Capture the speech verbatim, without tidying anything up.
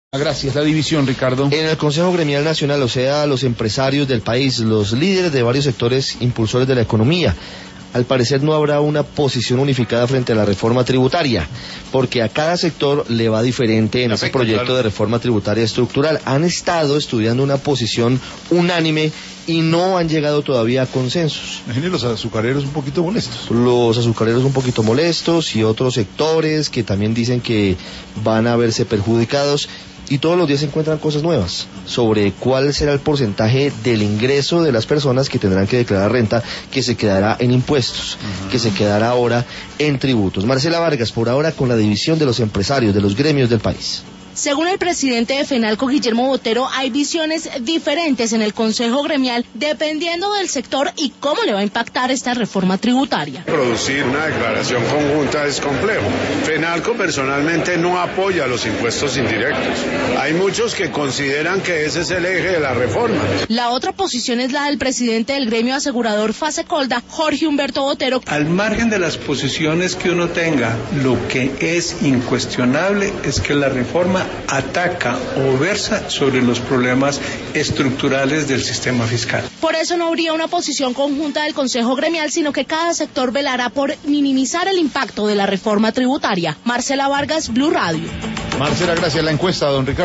Gracias. La división, Ricardo. En el Consejo Gremial Nacional, o sea, los empresarios del país, los líderes de varios sectores impulsores de la economía, al parecer no habrá una posición unificada frente a la reforma tributaria, porque a cada sector le va diferente en ese proyecto de reforma tributaria estructural. Han estado estudiando una posición unánime y no han llegado todavía a consensos. Imagínense los azucareros un poquito molestos. Los azucareros un poquito molestos y otros sectores que también dicen que van a verse perjudicados. Y todos los días se encuentran cosas nuevas sobre cuál será el porcentaje del ingreso de las personas que tendrán que declarar renta, que se quedará en impuestos, uh-huh. que se quedará ahora en tributos. Marcela Vargas, por ahora con la división de los empresarios, de los gremios del país. Según el presidente de FENALCO, Guillermo Botero, hay visiones diferentes en el Consejo Gremial dependiendo del sector y cómo le va a impactar esta reforma tributaria. Producir una declaración conjunta es complejo. FENALCO personalmente no apoya los impuestos indirectos. Hay muchos que consideran que ese es el eje de la reforma. La otra posición es la del presidente del gremio asegurador Fasecolda, Jorge Humberto Botero. Al margen de las posiciones que uno tenga, lo que es incuestionable es que la reforma ataca o versa sobre los problemas estructurales del sistema fiscal. Por eso no habría una posición conjunta del Consejo Gremial, sino que cada sector velará por minimizar el impacto de la reforma tributaria. Marcela Vargas, Blue Radio. Marcela, gracias. La encuesta, don Ricardo.